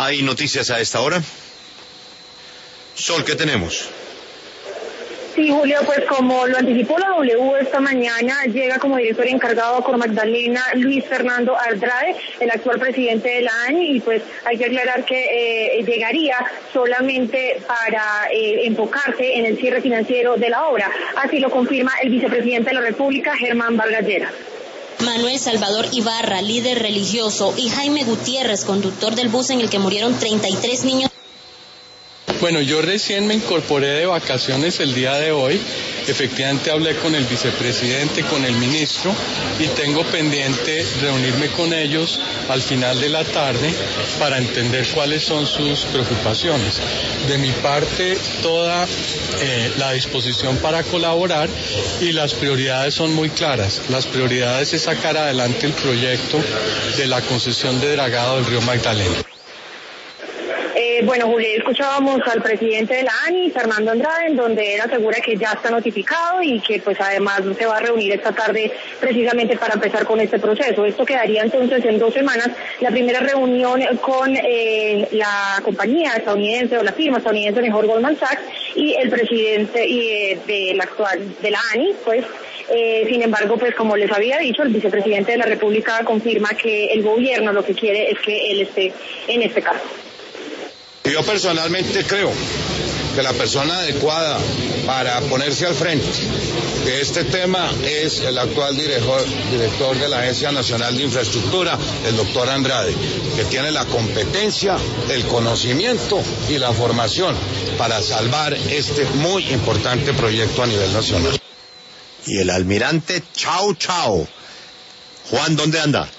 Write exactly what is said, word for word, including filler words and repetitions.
¿Hay noticias a esta hora? Sol, ¿qué tenemos? Sí, Julio, pues como lo anticipó la W esta mañana, llega como director encargado a Cor Magdalena Luis Fernando Andrade, el actual presidente de la ANI, y pues hay que aclarar que eh, llegaría solamente para eh, enfocarse en el cierre financiero de la obra. Así lo confirma el vicepresidente de la República, Germán Vargas Lleras. Manuel Salvador Ibarra, líder religioso, y Jaime Gutiérrez, conductor del bus en el que murieron treinta y tres niños. Bueno, yo recién me incorporé de vacaciones el día de hoy. Efectivamente hablé con el vicepresidente, con el ministro, y tengo pendiente reunirme con ellos al final de la tarde para entender cuáles son sus preocupaciones. De mi parte, toda eh, la disposición para colaborar, y las prioridades son muy claras. Las prioridades es sacar adelante el proyecto de la concesión de dragado del río Magdalena. Eh, bueno, Julio, escuchábamos al presidente de la ANI, Fernando Andrade, en donde él asegura que ya está notificado y que pues además se va a reunir esta tarde precisamente para empezar con este proceso. Esto quedaría entonces en dos semanas la primera reunión con eh, la compañía estadounidense o la firma estadounidense mejor Goldman Sachs y el presidente y, eh, de la actual de la ANI, pues. Eh, sin embargo, pues como les había dicho, el vicepresidente de la República confirma que el gobierno lo que quiere es que él esté en este caso. Yo personalmente creo que la persona adecuada para ponerse al frente de este tema es el actual director, director de la Agencia Nacional de Infraestructura, el doctor Andrade, que tiene la competencia, el conocimiento y la formación para salvar este muy importante proyecto a nivel nacional. Y el almirante Chao Chao. Juan, ¿dónde anda?